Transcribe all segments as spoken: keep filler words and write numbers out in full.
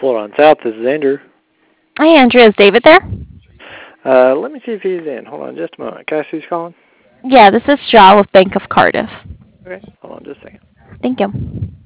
Florida on South, this is Andrew. Hey, Andrew, is David there? Uh, let me see if he's in. Hold on just a moment. Can I see who's calling? Yeah, this is Shaw with Bank of Cardiff. Okay, hold on just a second. Thank you.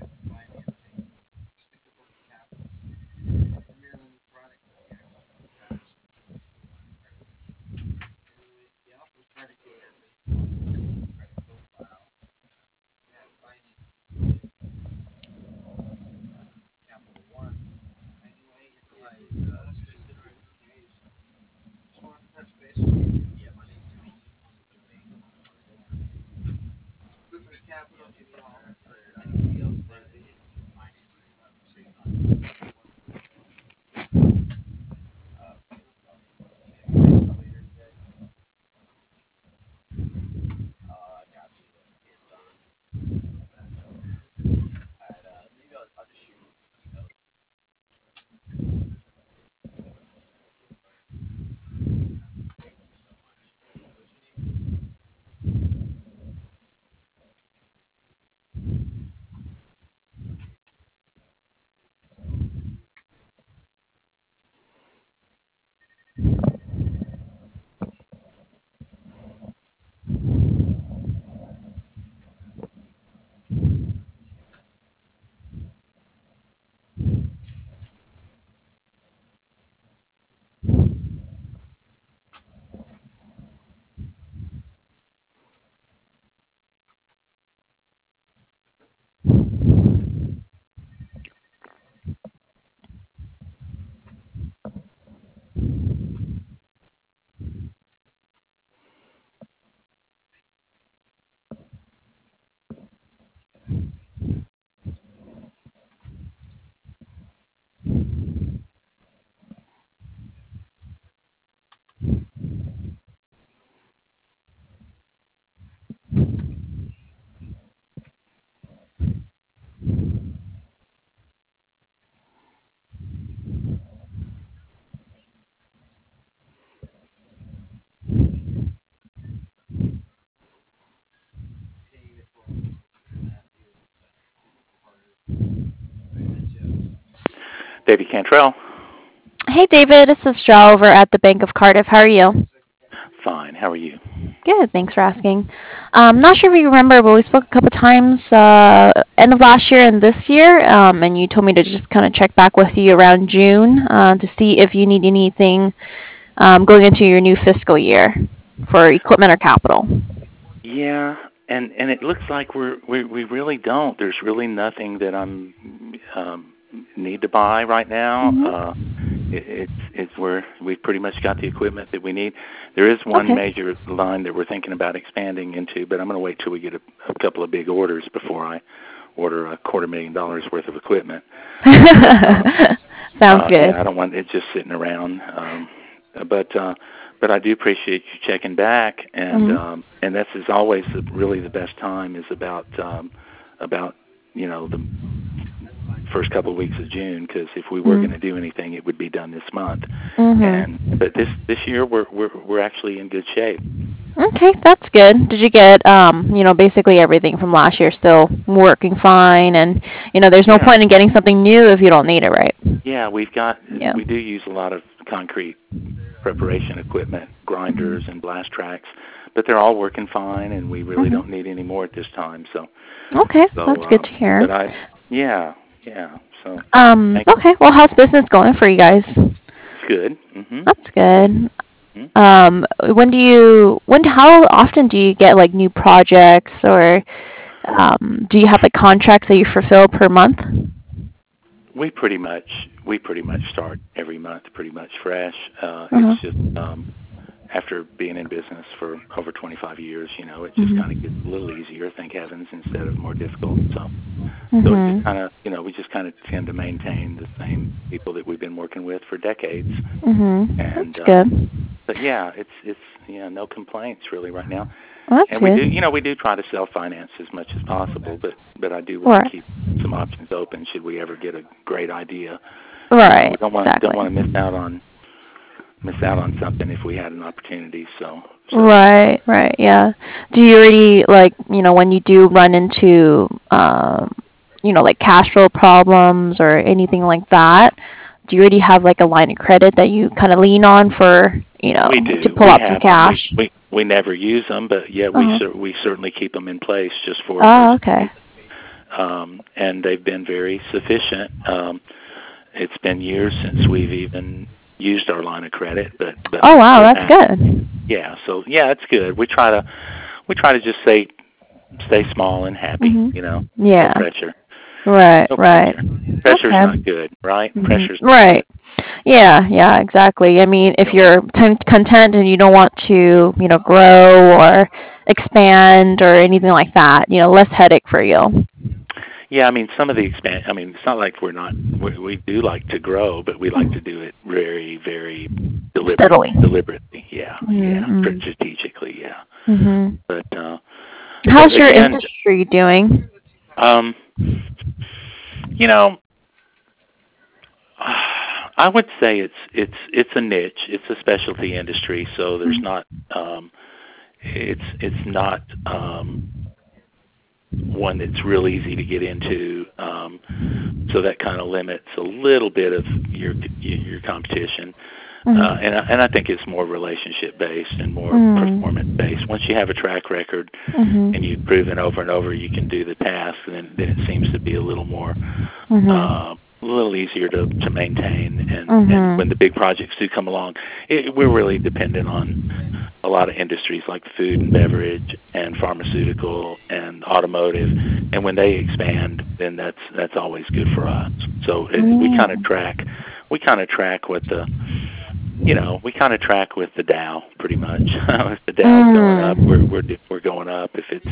David Cantrell. Hey, David, this is Shaw over at the Bank of Cardiff. How are you? Fine. How are you? Good, thanks for asking. Um, not sure if you remember, but we spoke a couple times uh, end of last year and this year, um, and you told me to just kind of check back with you around June uh, to see if you need anything um, going into your new fiscal year for equipment or capital. Yeah, and and it looks like we're we we really don't. There's really nothing that I'm um, need to buy right now. Mm-hmm. Uh, it, it's it's where we've pretty much got the equipment that we need. There is one Okay. major line that we're thinking about expanding into, but I'm going to wait till we get a, a couple of big orders before I order a quarter million dollars worth of equipment. uh, Sounds uh, good. yeah, I don't want it just sitting around. Um, but uh, but I do appreciate you checking back, and Mm-hmm. um, and this is always the, really the best time is about um, about you know the first couple of weeks of June, because if we were Mm-hmm. going to do anything, it would be done this month. Mm-hmm. And but this this year we're we're we're actually in good shape. Okay, that's good. Did you get, um, you know, basically everything from last year still working fine? And, you know, there's no Yeah, point in getting something new if you don't need it, right? yeah, we've got Yeah. we do use a lot of concrete preparation equipment, grinders and blast tracks, but they're all working fine, and we really Mm-hmm. don't need any more at this time. So, Okay, so, that's good uh, to hear. but I, yeah, yeah. So, Um, thank okay, well, how's business going for you guys? it's good. Mhm. That's good. Mhm. Um, when do you, when, how often do you get, like, new projects, or um, do you have, like, contracts that you fulfill per month? We pretty much we pretty much start every month pretty much fresh. Uh, it's Uh-huh. just um, after being in business for over twenty-five years, you know, it just kind of gets Mm-hmm. a little easier, thank heavens, instead of more difficult. So, so it just Mm-hmm. kind of, you know, we just kind of tend to maintain the same people that we've been working with for decades. Mm-hmm. And That's um, good. but yeah, it's it's yeah, no complaints really right now. Well, that's And we do, good. you know, we do try to self-finance as much as possible, but but I do want to Right. keep some options open should we ever get a great idea. You know, we Right. don't want don't Exactly. want to miss out on miss out on something if we had an opportunity. So so Right. Right. Yeah. Do you already, like, you know, when you do run into um you know, like cash flow problems or anything like that, do you already have like a line of credit that you kind of lean on for, you know, We do. to pull We out some have 'em. cash? We, we we never use them, but yeah, we Uh-huh. cer- we certainly keep them in place just for Oh, emergencies. okay. Um, and they've been very sufficient. Um, it's been years since we've even used our line of credit, but but Oh, we wow, still that's have. good. Yeah, so yeah, it's good. We try to we try to just say stay small and happy. Mhm. You know, no Yeah. pressure. Right, No right. pressure. Pressure's Okay. not good, right? Mhm. Pressure's not good. Right. Yeah, yeah, exactly. I mean, You if don't want. you're con- content and you don't want to, you know, grow or expand or anything like that, you know, less headache for you. Yeah, I mean, some of the expand. I mean, it's not like we're not. We, we do like to grow, but we like to do it very, very deliberate, Steadily. deliberately. Yeah, yeah, Mm-hmm. strategically. Yeah, Mm-hmm. but uh, How's but your again, industry doing? um, you know, I would say it's it's it's a niche. It's a specialty industry, so there's not. Um, it's it's not. Um, one that's real easy to get into, um, so that kind of limits a little bit of your your competition. Uh, Mm-hmm. and I, and I think it's more relationship based and more performance Mm-hmm. based. Once you have a track record and Mm-hmm. you've proven over and over you can do the task, then then it seems to be a little more Mm-hmm. uh, a little easier to, to maintain. And, and when Mm-hmm. the big projects do come along, it, we're really dependent on a lot of industries like food and beverage and pharmaceutical and automotive. And when they expand, then that's that's always good for us. So it, we kind of Mm. track we kind of track what the you know, we kind of track with the Dow pretty much. If the Dow's going up, we're Mm. we're we're going up. If it's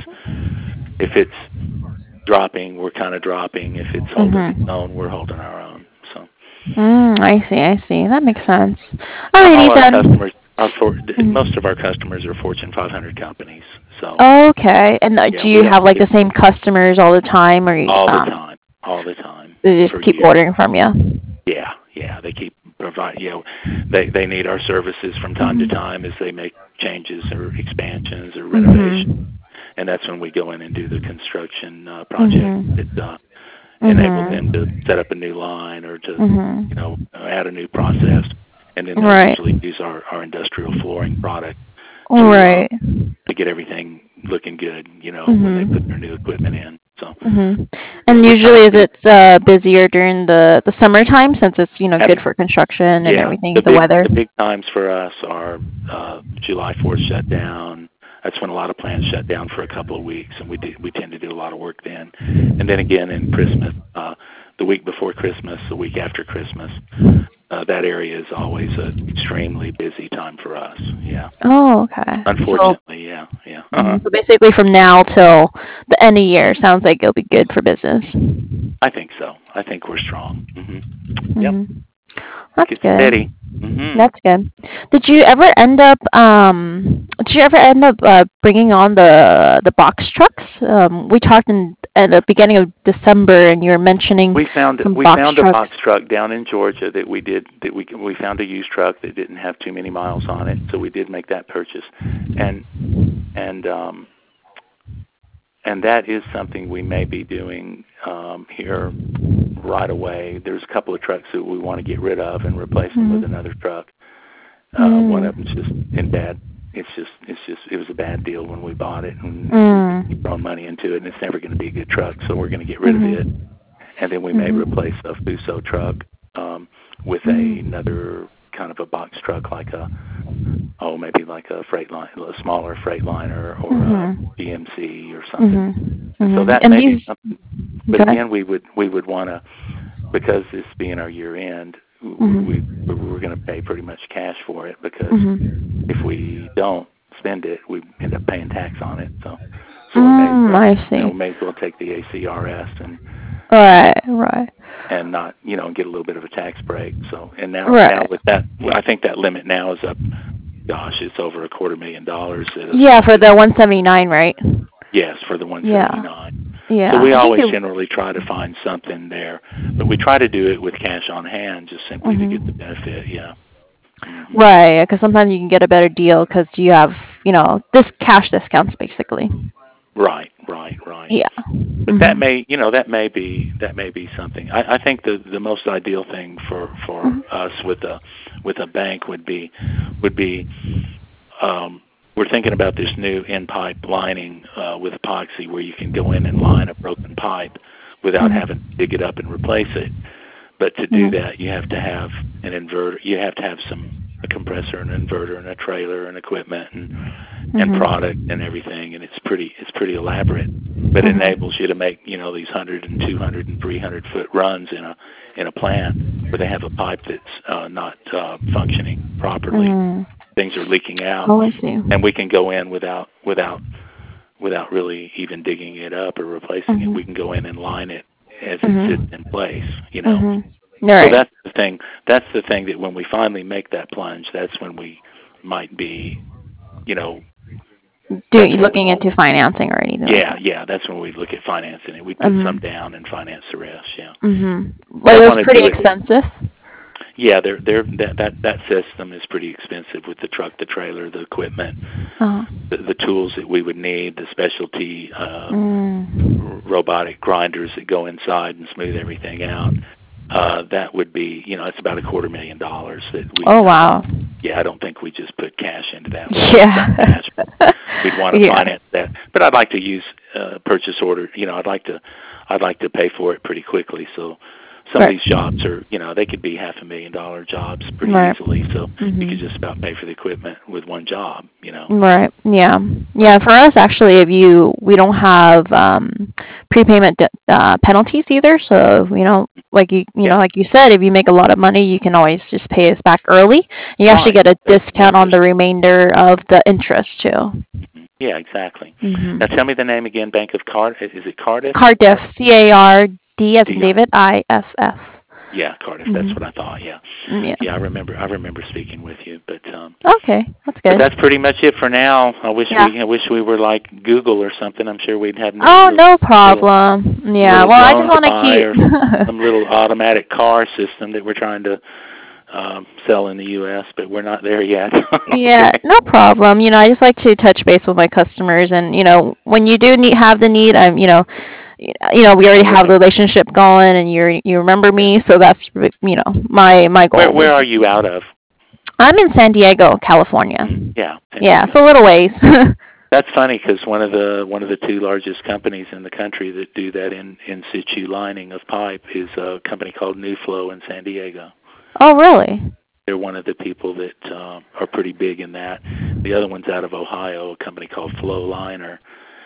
if it's dropping, we're kind of dropping. If it's holding its Mm-hmm. own, we're holding our own. So Mm, I see, I see. That makes sense. now all Alrighty our then. customers are for Mm. most of our customers are Fortune five hundred companies. So Okay. And uh, yeah, do we you have have like it the same customers all the time, or you, all the um, time, all the time they just for keep years. ordering from you? Yeah, yeah, they keep provide. You know, they they need our services from time to Mhm. time as they make changes or expansions or renovations. Mhm. And that's when we go in and do the construction uh, project Mhm. that uh, enable them to Mhm. set up a new line or to, you Mhm. know, add a new process, and then they'll Right. usually use our, our industrial flooring product to uh, Right. to get everything looking good, you know, when they put their Mhm. new equipment in. So Mhm. we're, And we're kind usually, of is pretty. it uh, busier during the the summertime since it's, you know, good Ab- for construction and yeah, everything, the the big weather? the big times for us are uh, July fourth shutdown. That's when a lot of plants shut down for a couple of weeks, and we do, we tend to do a lot of work then. And then again in Christmas, uh, the week before Christmas, the week after Christmas, uh, that area is always an extremely busy time for us. Yeah, Oh, okay. So, unfortunately, yeah, yeah. Uh-huh. mhm, so basically, from now till the end of the year, sounds like it'll be good for business. I think so. I think we're strong. hmm Yep, Mhm. think That's it's steady. good. hmm That's good. Did you ever end up um did you ever end up uh, bringing on the the box trucks? Um we talked in at the beginning of December and you were mentioning We found some we box found a trucks. box truck down in Georgia that we did that we we found a used truck that didn't have too many miles on it, so we did make that purchase, and and um and that is something we may be doing um, here right away. There's a couple of trucks that we want to get rid of and replace them with Mhm. another truck. Uh, one of them's just Mm. in bad. It's just it's just it was a bad deal when we bought it, and we keep Mm. throwing money into it, and it's never going to be a good truck. So we're going to get rid of it, Mhm. and then we may replace Mhm. a Fuso truck um, with a, Mm. another kind of a box truck, like a oh maybe like a freight line, a smaller freight liner or a Mhm. G M C or something. Mhm. And so Mhm. that And may be these something. But go ahead. again, we would we would want to, because this being our year end, we Mhm. we're going to pay pretty much cash for it, because if Mhm. we don't spend it, we end up paying tax on it. So so we may as Mm, well, I you know, see. may as well take the A C R S and and Right, right. and not, you know, get a little bit of a tax break. So and now now Right. with that, I think that limit now is up. Gosh, it's over a quarter million dollars. At a, Yeah, for the one seventy-nine, right? yes, for the Yeah. one seventy-nine. So Yeah. we I think always it. generally try to find something there, but we try to do it with cash on hand, just simply to get the Mhm. benefit. Yeah. hmm Right, because sometimes you can get a better deal because you have, you know, this cash discounts basically. Right, right, right. Yeah. But Mhm. that may, you know, that may be that may be something. I, I think the the most ideal thing for for Mhm. us with a with a bank would be would be um, we're thinking about this new in pipe lining uh, with epoxy where you can go in and line a broken pipe without Mhm. having to dig it up and replace it. But to do Mhm. that, you have to have an inverter. You have to have some a compressor, an inverter, and a trailer, and equipment, and and Mhm. product, and everything. And it's pretty it's pretty elaborate. But it Mhm. enables you to make you know these hundred and two hundred and three hundred foot runs in a in a plant where they have a pipe that's uh, not uh, functioning properly. Mhm. Things are leaking out, Oh, I see. and we can go in without without without really even digging it up or replacing it. Mhm. We can go in and line it as it sits Mhm. in place. You know. Mhm. All So right. that's the thing. That's the thing that when we finally make that plunge, that's when we might be, you know, Do that's you when we, looking into financing or anything like yeah, that? yeah, that's when we look at financing it. We put some Mhm. down and finance the rest. Yeah. Mhm. But Like I it was want to pretty do it. expensive. Yeah, they're they're that that that system is pretty expensive with the truck, the trailer, the equipment, Uh. the, the tools that we would need, the specialty uh, Mm. robotic grinders that go inside and smooth everything out. Uh, that would be, you know, it's about a quarter million dollars that we. Oh wow. Yeah, I don't think we just put cash into that. We'd Yeah. cash. We'd want to Yeah. finance that, but I'd like to use uh, purchase order. You know, I'd like to, I'd like to pay for it pretty quickly. So some Right. of these jobs are, you know, they could be half a million dollar jobs pretty Right. easily. So Mhm. you could just about pay for the equipment with one job. You know. Right. Yeah. Yeah. For us, actually, if you we don't have um, prepayment de- uh, penalties either. So you know, like you you Yeah. know, like you said, if you make a lot of money, you can always just pay us back early. You actually Right. get a There's no discount on the interest. remainder of the interest too. Mhm. Yeah, exactly. Mm-hmm. Now tell me the name again. Bank of Cardiff. Is it Cardiff? Cardiff, C A R D as in D- David, I S F. Yeah, Cardiff. That's Mm-hmm. what I thought. Yeah. Yeah. Yeah, I remember. I remember speaking with you, but um, Okay, that's but good. that's pretty much it for now. I wish Yeah. we I wish we were like Google or something. I'm sure we'd have new Oh, little no little, problem. Yeah. little Well, I just drone to want to buy or keep. some little automatic car system that we're trying to um, sell in the U S, but we're not there yet. Yeah, Okay. no problem. You know, I just like to touch base with my customers, and you know, when you do need have the need, I'm, you know, y- you know, we already have the relationship going, and you you remember me, so that's you know my my Where goal. where are you out of? I'm in San Diego, California. Mm, yeah. San Yeah, Diego. it's a little ways. That's funny because one of the one of the two largest companies in the country that do that in in situ lining of pipe is a company called New Flow in San Diego. Oh, really? They're one of the people that uh, are pretty big in that. The other one's out of Ohio, a company called Flow Liner,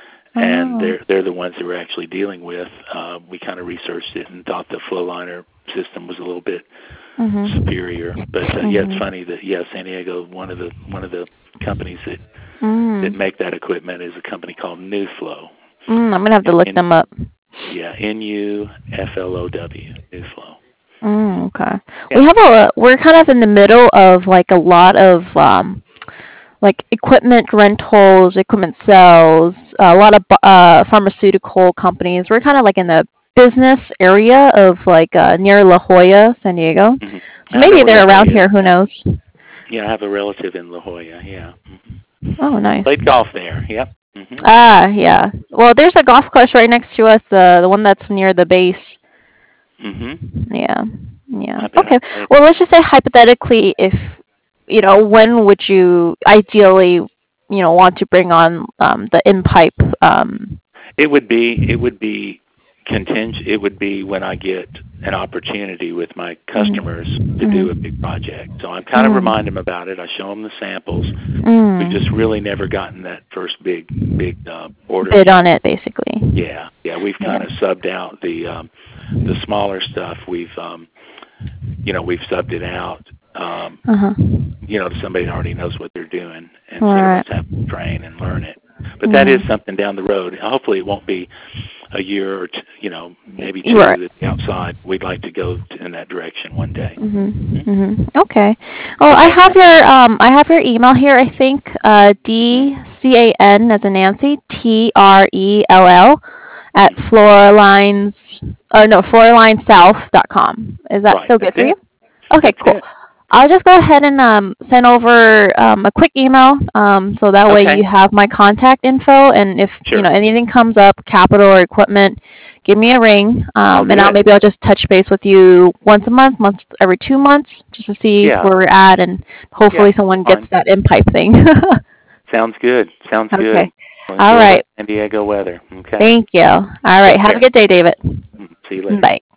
and Oh. they're they're the ones that we're actually dealing with. Uh, we kind of researched it and thought the Flow Liner system was a little bit Mhm. superior. But uh, yeah, it's Mhm. funny that yeah, San Diego, one of the one of the companies that Mm. that make that equipment is a company called New Flow. Mm, I'm gonna have to look N- them up. Yeah, N U F L O W, New Flow. Mm, okay. Yeah. We have a we're kind of in the middle of like a lot of um like equipment rentals, equipment sales, a lot of uh pharmaceutical companies. We're kind of like in the business area of like uh near La Jolla, San Diego. Mm-hmm. So I know maybe where they're La around Jolla here, is. who knows? Yeah, I have a relative in La Jolla. Yeah. Mm-hmm. Oh, nice. Played golf there. Yep. Mm-hmm. Ah, yeah. Well, there's a golf course right next to us, uh the one that's near the base. Mm-hmm. Yeah. Yeah. I bet Okay. I played. Well, let's just say hypothetically, if you know, when would you ideally, you know, want to bring on um, the in pipe? Um, It would be it would be contingent. It would be when I get an opportunity with my customers mm, to do a mm, big project. So I'm kind of mm, remind them about it. I show them the samples. mm. We've just really never gotten that first big big uh, order Bid yet. on it, basically. Yeah, yeah. We've kind Yeah. of subbed out the um, the smaller stuff. We've um, you know we've subbed it out. Um, Uh huh. you know, to somebody that already knows what they're doing instead Right. of us having to train and learn it. But that is Yeah. something down the road. Hopefully, it won't be a year or two, you know, maybe two Right. that's outside. We'd like to go to, in that direction one day. Mhm. Mhm. Okay. Well, I have your um I have your email here. I think uh D C A N as in Nancy T R E L L at Floralines or no Floralinesouth dot com. Is that Right, still good that's for you? it. Okay, That's cool. it. I'll just go ahead and um, send over um, a quick email, um, so that way Okay. you have my contact info. And if Sure. you know anything comes up, capital or equipment, give me a ring, I'll um, do and I'll it. maybe I'll just touch base with you once a month, once every two months, just to see Yeah. where we're at, and hopefully Yeah, someone fine. gets that in pipe thing. Sounds good. Sounds Okay. good. Well, All enjoy right. the San Diego weather. Okay. Thank you. All right. Take Have a care. good day, David. See you later. Bye.